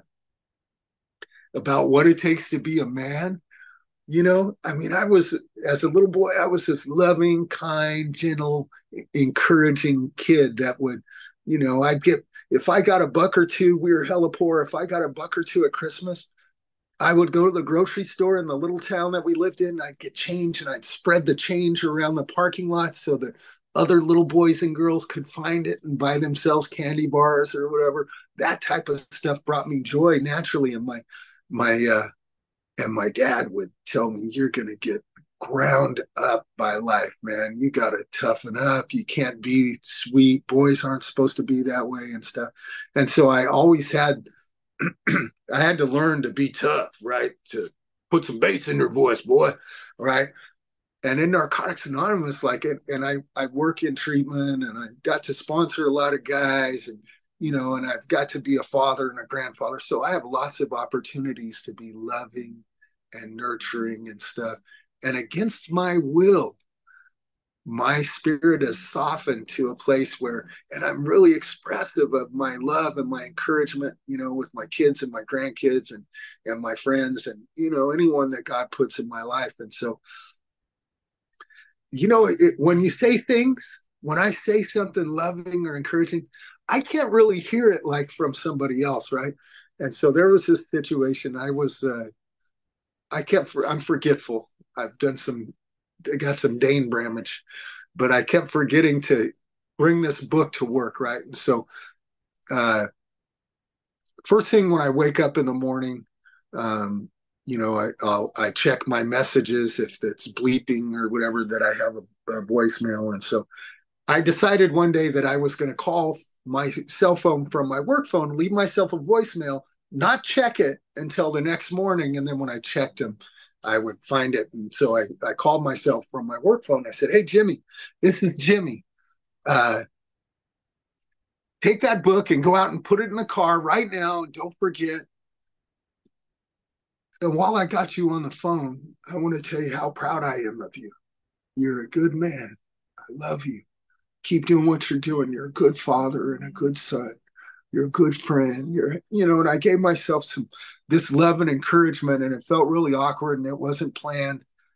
about what it takes to be a man, you know, I mean, I was, as a little boy, I was this loving, kind, gentle, encouraging kid that would, you know, I'd get, if I got a buck or two, we were hella poor. If I got a buck or two at Christmas, I would go to the grocery store in the little town that we lived in. I'd get change and I'd spread the change around the parking lot so that other little boys and girls could find it and buy themselves candy bars or whatever. That type of stuff brought me joy naturally. And my, my, uh, and my dad would tell me, you're going to get ground up by life, man. You got to toughen up. You can't be sweet. Boys aren't supposed to be that way and stuff. And so I always had, I had to learn to be tough, right? To put some bass in your voice, boy, right? And in Narcotics Anonymous, like, and I, I work in treatment and I got to sponsor a lot of guys and, you know, and I've got to be a father and a grandfather. So I have lots of opportunities to be loving and nurturing and stuff. And against my will, my spirit has softened to a place where, and I'm really expressive of my love and my encouragement, you know, with my kids and my grandkids and, and my friends and, you know, anyone that God puts in my life. And so, you know, it, when you say things, when I say something loving or encouraging, I can't really hear it like from somebody else, right? And so there was this situation. I was, uh, I kept, I'm forgetful. I've done some, I got some Dane Bramage, but I kept forgetting to bring this book to work, right? And so, uh, first thing when I wake up in the morning, um, you know, I, I'll, I check my messages if it's bleeping or whatever, that I have a, a voicemail. And so I decided one day that I was going to call my cell phone from my work phone, leave myself a voicemail, not check it until the next morning. And then when I checked them, I would find it. And so I, I called myself from my work phone. I said, hey, Jimmy, this is Jimmy. Uh, take that book and go out and put it in the car right now. Don't forget. And while I got you on the phone, I want to tell you how proud I am of you. You're a good man. I love you. Keep doing what you're doing. You're a good father and a good son. You're a good friend. You're, you know, and I gave myself some, this love and encouragement, and it felt really awkward and it wasn't planned.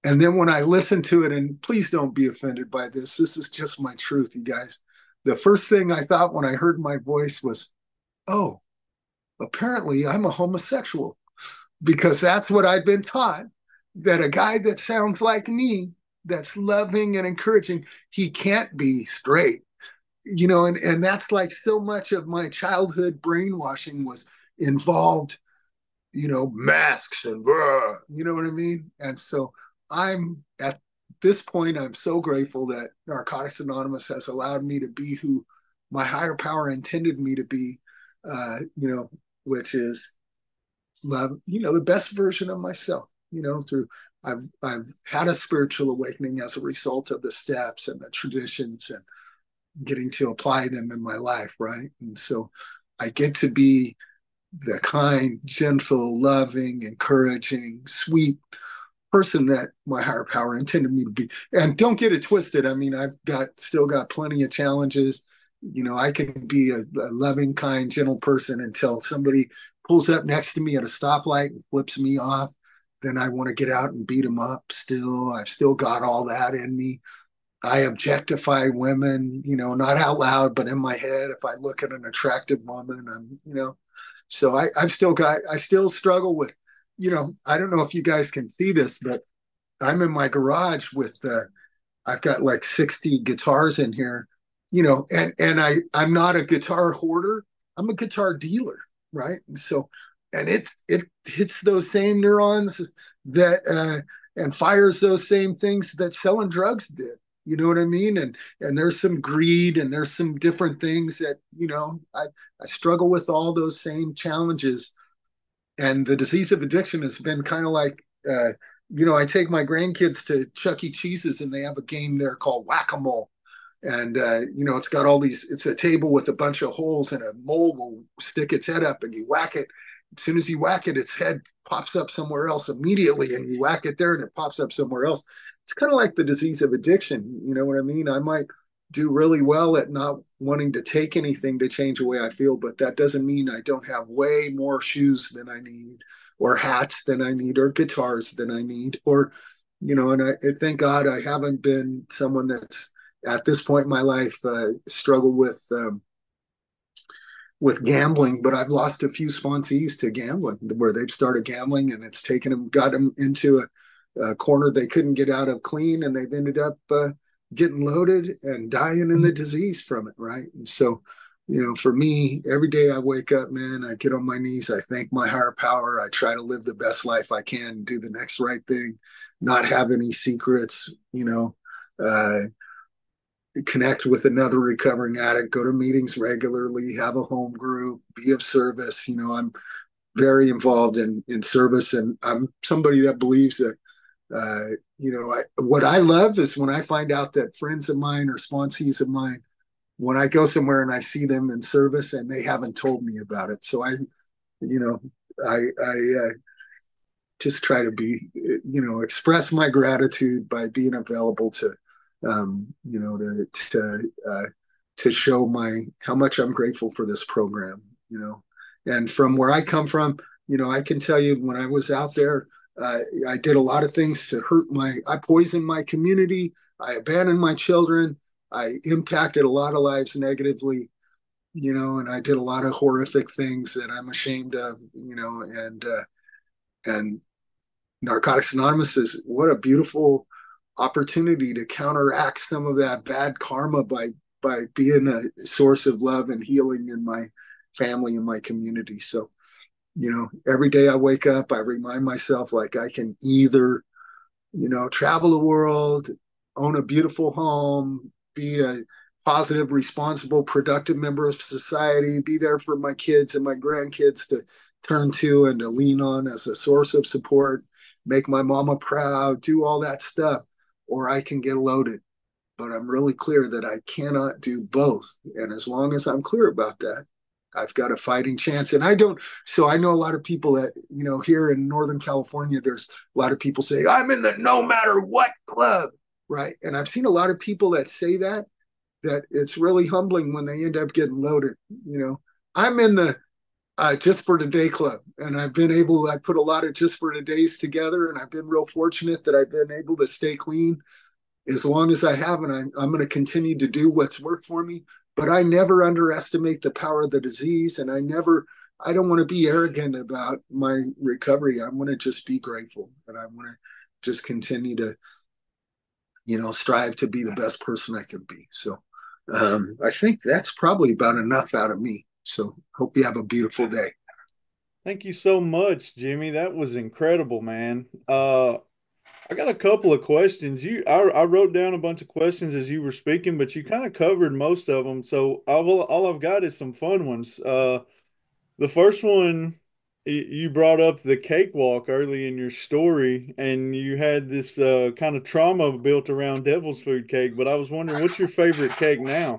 And then when I listened to it, and please don't be offended by this, this is just my truth, you guys. The first thing I thought when I heard my voice was, oh, apparently I'm a homosexual, because that's what I've been taught, that a guy that sounds like me, that's loving and encouraging, he can't be straight. You know, and, and that's like so much of my childhood brainwashing was involved, you know, masks and, uh, you know what I mean? And so I'm at this point, I'm so grateful that Narcotics Anonymous has allowed me to be who my higher power intended me to be, uh, you know, which is love, you know, the best version of myself, you know, through I've I've had a spiritual awakening as a result of the steps and the traditions and getting to apply them in my life, right? And so I get to be the kind, gentle, loving, encouraging, sweet person that my higher power intended me to be. And don't get it twisted. I mean, I've got still got plenty of challenges. You know, I can be a, a loving, kind, gentle person until somebody pulls up next to me at a stoplight and flips me off. Then I want to get out and beat them up still. I've still got all that in me. I objectify women, you know, not out loud, but in my head. If I look at an attractive woman, I'm, you know, so I, I've still got, I still struggle with, you know, I don't know if you guys can see this, but I'm in my garage with, uh, I've got like sixty guitars in here, you know, and, and I, I'm not a guitar hoarder. I'm a guitar dealer. Right. And so, and it's, it hits those same neurons that, uh, and fires those same things that selling drugs did. You know what I mean? And and there's some greed and there's some different things that, you know, I, I struggle with all those same challenges. And the disease of addiction has been kind of like, uh, you know, I take my grandkids to Chuck E. Cheese's and they have a game there called Whack-A-Mole. And, uh, you know, it's got all these, it's a table with a bunch of holes and a mole will stick its head up and you whack it. As soon as you whack it, its head pops up somewhere else immediately and you whack it there and it pops up somewhere else. It's kind of like the disease of addiction. You know what I mean? I might do really well at not wanting to take anything to change the way I feel, but that doesn't mean I don't have way more shoes than I need or hats than I need or guitars than I need or, you know, and I, I thank God I haven't been someone that's at this point in my life uh, struggled with um, with gambling, but I've lost a few sponsees to gambling where they've started gambling and it's taken them, got them into a, a corner they couldn't get out of clean, and they've ended up uh, getting loaded and dying in the disease from it, right? And so, you know, for me, every day I wake up, man, I get on my knees, I thank my higher power, I try to live the best life I can, do the next right thing, not have any secrets, you know, uh, connect with another recovering addict, go to meetings regularly, have a home group, be of service. You know, I'm very involved in, in service, and I'm somebody that believes that, uh, you know, I, what I love is when I find out that friends of mine or sponsees of mine, when I go somewhere and I see them in service and they haven't told me about it. So I, you know, I, I, uh, just try to be, you know, express my gratitude by being available to, Um, you know, to to uh, to show my how much I'm grateful for this program, you know, and from where I come from, you know, I can tell you when I was out there, uh, I did a lot of things to hurt my. I poisoned my community. I abandoned my children. I impacted a lot of lives negatively, you know, and I did a lot of horrific things that I'm ashamed of, you know, and uh, and Narcotics Anonymous is what a beautiful opportunity to counteract some of that bad karma by by being a source of love and healing in my family and my community. So, you know, every day I wake up, I remind myself like I can either, you know, travel the world, own a beautiful home, be a positive, responsible, productive member of society, be there for my kids and my grandkids to turn to and to lean on as a source of support, make my mama proud, do all that stuff, or I can get loaded. But I'm really clear that I cannot do both. And as long as I'm clear about that, I've got a fighting chance. And I don't, so I know a lot of people that, you know, here in Northern California, there's a lot of people say, I'm in the no matter what club, right? And I've seen a lot of people that say that, that it's really humbling when they end up getting loaded. You know, I'm in the uh, Just for Today Club, and I've been able. I put a lot of Just for Todays together, and I've been real fortunate that I've been able to stay clean as long as I have, and I'm, I'm going to continue to do what's worked for me. But I never underestimate the power of the disease, and I never. I don't want to be arrogant about my recovery. I want to just be grateful, and I want to just continue to, you know, strive to be the best person I can be. So um, I think that's probably about enough out of me. So hope you have a beautiful day. Thank you so much, Jimmy. That was incredible, man. Uh, I got a couple of questions. You, I, I wrote down a bunch of questions as you were speaking, but you kind of covered most of them. So I will, all I've got is some fun ones. Uh, the first one, you brought up the cakewalk early in your story, and you had this uh, kind of trauma built around devil's food cake. But I was wondering, what's your favorite cake now?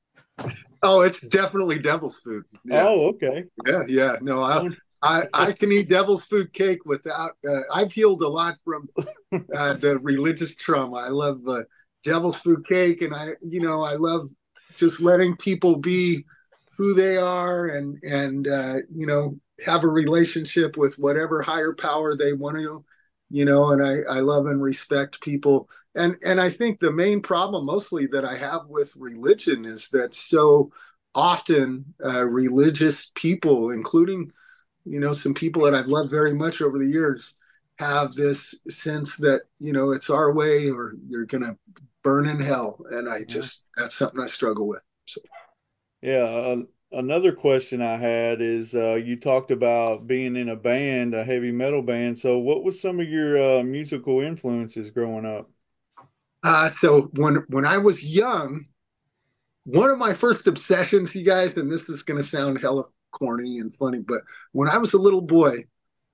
Oh, it's definitely devil's food. Yeah. Oh, okay. Yeah, yeah. No, I I, I can eat devil's food cake without. Uh, I've healed a lot from uh, the religious trauma. I love uh, devil's food cake, and I, you know, I love just letting people be who they are, and and uh, you know, have a relationship with whatever higher power they want to, you know. And I I love and respect people, and and I think the main problem mostly that I have with religion is that so often uh, religious people, including you know some people that I've loved very much over the years, have this sense that you know it's our way or you're gonna burn in hell, and I just that's something I struggle with. So Yeah, uh, another question I had is uh, you talked about being in a band, a heavy metal band. So, what was some of your uh, musical influences growing up? uh, so when when I was young, one of my first obsessions, you guys, and this is gonna sound hella corny and funny, but when I was a little boy,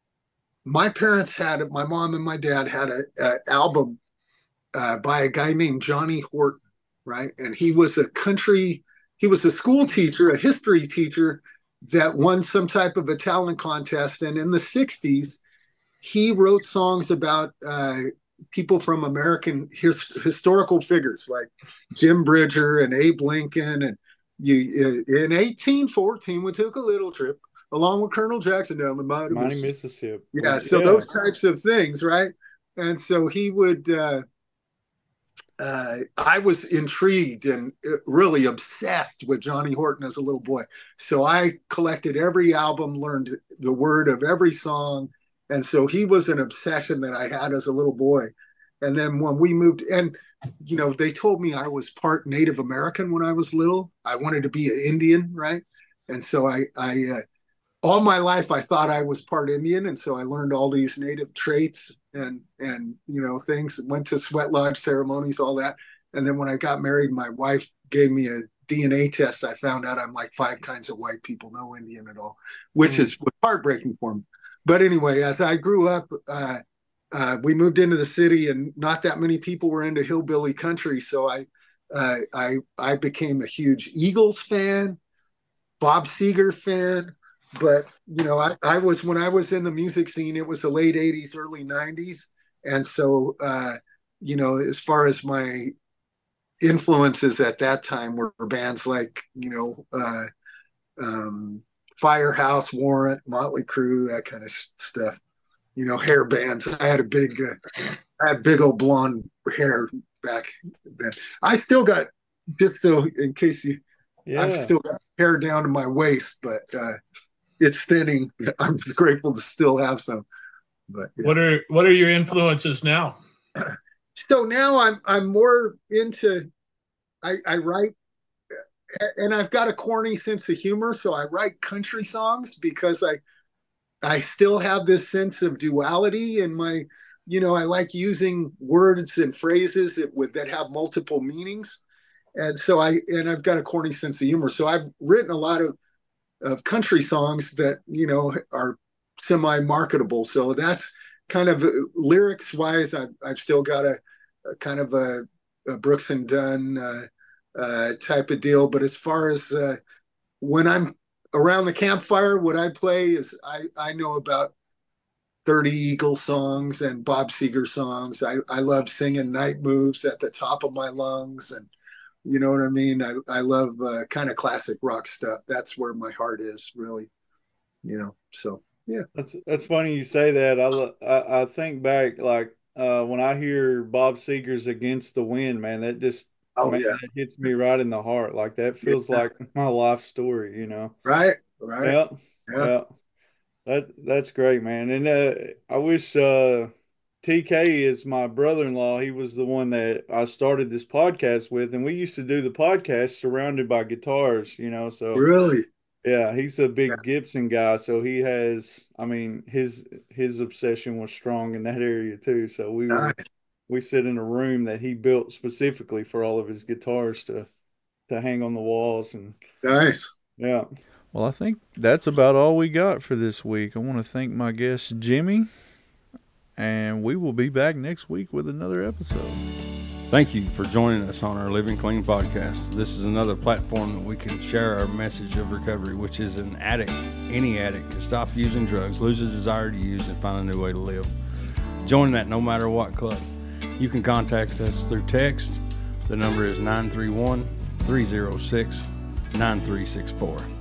my parents had my mom and my dad had a, a album uh, by a guy named Johnny Horton, right? And he was a country, he was a school teacher, a history teacher that won some type of a talent contest. And in the sixties, he wrote songs about uh, people from American his, historical figures like Jim Bridger and Abe Lincoln. And you, in eighteen fourteen, we took a little trip along with Colonel Jackson down the mighty Mighty Mississippi. Mississippi. Yeah, so Yeah. those types of things, right? And so he would, uh, uh, I was intrigued and really obsessed with Johnny Horton as a little boy. So I collected every album, learned the word of every song. And so he was an obsession that I had as a little boy. And then when we moved, and, you know, they told me I was part Native American when I was little. I wanted to be an Indian, right? And so I, I, uh, all my life I thought I was part Indian, and so I learned all these native traits and and you know things. Went to sweat lodge ceremonies, all that, and then when I got married, my wife gave me a D N A test. I found out I'm like five kinds of white people, no Indian at all, which mm. is heartbreaking for me. But anyway, as I grew up, uh, uh, we moved into the city, and not that many people were into hillbilly country, so I uh, I I became a huge Eagles fan, Bob Seger fan. But, you know, I, I was, when I was in the music scene, it was the late eighties, early nineties. And so, uh, you know, as far as my influences at that time were bands like, you know, uh, um, Firehouse, Warrant, Motley Crue, that kind of stuff, you know, hair bands. I had a big, uh, I had big old blonde hair back then. I still got, just so in case you, yeah. I've still got hair down to my waist, but, uh, it's thinning. I'm just grateful to still have some. But yeah. what are what are your influences now? So now I'm I'm more into I, I write, and I've got a corny sense of humor, so I write country songs because I I still have this sense of duality in my, you know, I like using words and phrases that would that have multiple meanings, and so I and I've got a corny sense of humor, so I've written a lot of of country songs that, you know, are semi-marketable. So that's kind of lyrics wise, I've, I've still got a, a kind of a, a Brooks and Dunn uh, uh, type of deal. But as far as uh, when I'm around the campfire, what I play is I, I know about thirty Eagles songs and Bob Seger songs. I, I love singing Night Moves at the top of my lungs, and you know what I mean? I, I love uh, kind of classic rock stuff. That's where my heart is, really. you know, so yeah. That's that's funny you say that. I lo- I, I think back like uh, when I hear Bob Seger's "Against the Wind," man, that just Oh man yeah. that hits me right in the heart. Like that feels Yeah. like my life story, you know. Right. Right. Yeah, Yeah. yeah. That that's great, man. And uh, I wish uh, T K is my brother-in-law. He was the one that I started this podcast with, and we used to do the podcast surrounded by guitars, you know. So Really. yeah, he's a Yeah. big Gibson guy, so he has, I mean, his his obsession was strong in that area too. So we were Nice. we sit in a room that he built specifically for all of his guitars to to hang on the walls and Nice. yeah. Well, I think that's about all we got for this week. I want to thank my guest Jimmy, and we will be back next week with another episode. Thank you for joining us on our Living Clean podcast. This is another platform that we can share our message of recovery, which is an addict, any addict, can stop using drugs, lose a desire to use, and find a new way to live. Join that no matter what club. You can contact us through text. The number is nine three one, three oh six, nine three six four.